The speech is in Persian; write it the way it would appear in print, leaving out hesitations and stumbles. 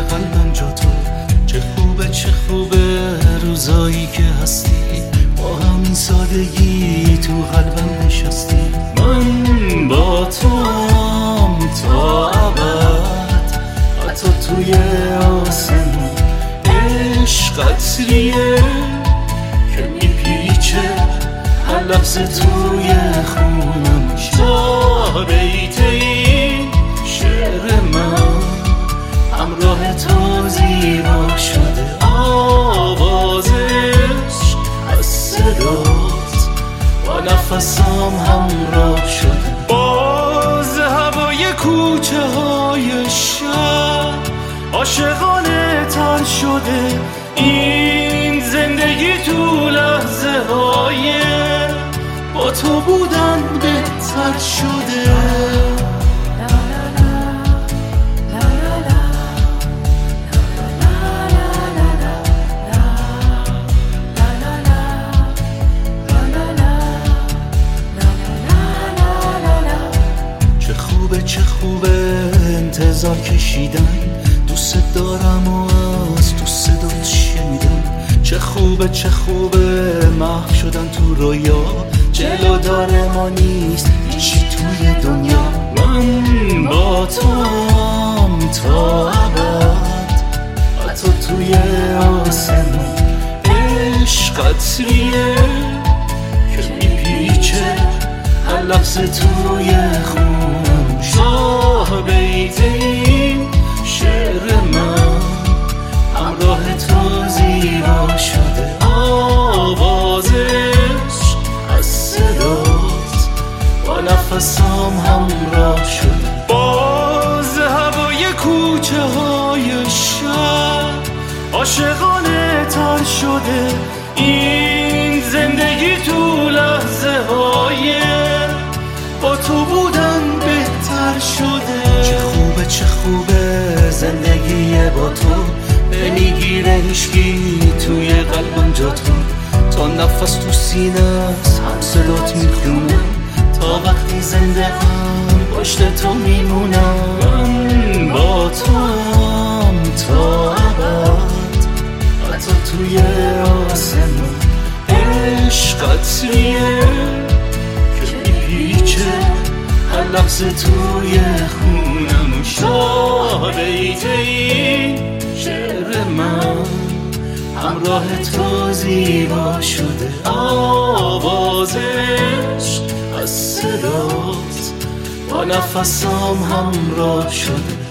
قلبم جا تو. چه خوبه چه خوبه روزایی که هستی، با همین سادگی تو قلبم نشستی. من با تو هم تا ابد، حتی توی آسمون. عشق قطریه که میپیچه هر لحظه توی خونم. تا بیت این شعر من همراه تو زیبا شده. آوازش از صدات با نفسم همراه شده. باز هوای کوچه های شهر عاشقانه تر شده. این زندگی تو لحظه های با تو بودن بهتر شده. چه خوبه انتظار کشیدن، دوست دارم و از تو صدات شنیدم. چه خوبه چه خوبه محو شدن تو رویا، جلو داره ما نیست هیچی توی دنیا. من با تو هم تا ابد، حتی توی آسمون. عشق قطریه که میپیچه هر لحظه توی خونم. شاه بیت این شعر من همراه تو زیبا شده. آوازش از صدات با نفسم همراه شده. باز هوای کوچه های شهر عاشقانه تر شده. این زندگی تو لحظه های با تو بودن بهتر شده. چه خوبه چه خوبه زندگی با تو، نمیگیره هیچکی توی قلبم جا تو. تا نفس تو سینه هم صدات میخونم، تا وقتی زنده هم پشت تو میمونم. من با تو هم تا ابد، حتی توی آسمون. عشق قطریه که میپیچه هر لحظه توی خونم. شاه بیت این شعر من همراه تو زیبا شده. آوازش از صدات با نفسم همراه شده.